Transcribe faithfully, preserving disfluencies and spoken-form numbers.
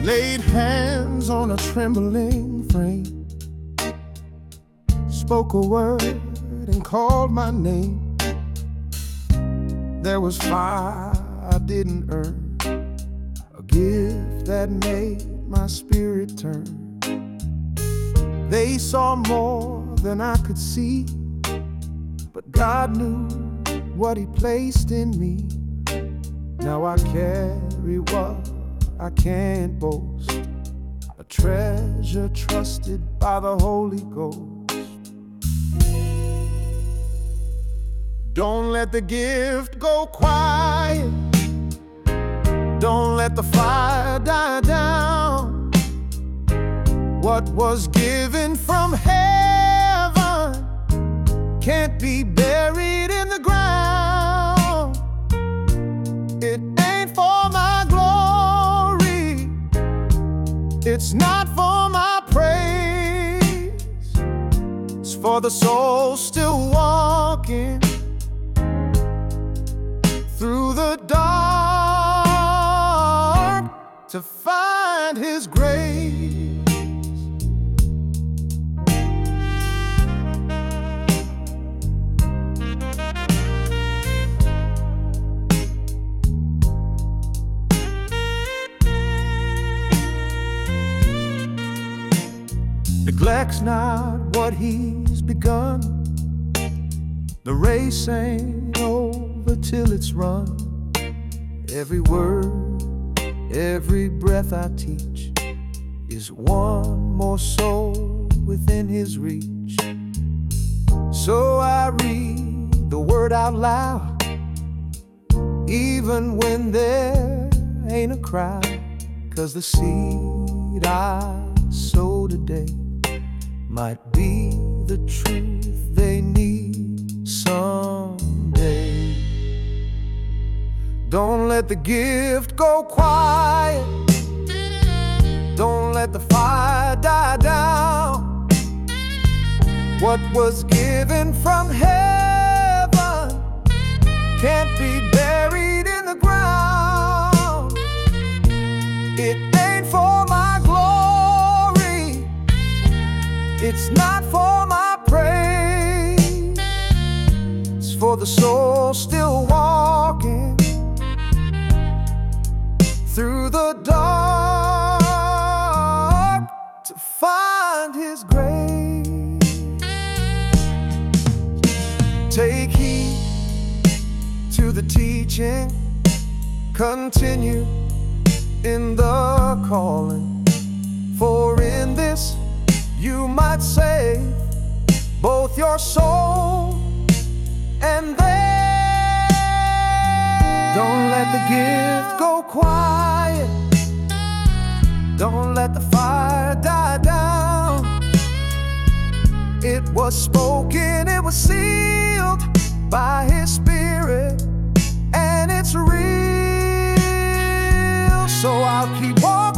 Laid hands on a trembling frame, spoke a word and called my name. There was fire I didn't earn, a gift that made my spirit turn. They saw more than I could see, but God knew what He placed in me. Now I carry what I can't boast, a treasure trusted by the Holy Ghost. Don't let the gift go quiet, don't let the fire die down. What was given from heaven can't be buried in the ground. It ain't for my glory, it's not for my praise. It's for the soul still walking through the dark to find His grace. Neglect's not what He's begun. The race ain't over till it's run. Every word, every breath I teach is one more soul within His reach. So I read the word out loud, even when there ain't a crowd. 'Cause the seed I sow today might be the truth they need someday. Don't let the gift go quiet, don't let the fire die down. What was given from heaven can't be buried in the ground. It ain't for my glory, it's not for my praise. It's for the soul still walking through the dark to find His grace. Take heed to the teaching, continue in the calling, for in this you might save both your soul and theirs. Don't let the gift go quiet, don't let the fire die down. It was spoken, it was sealed by His Spirit, and it's real. So I'll keep walking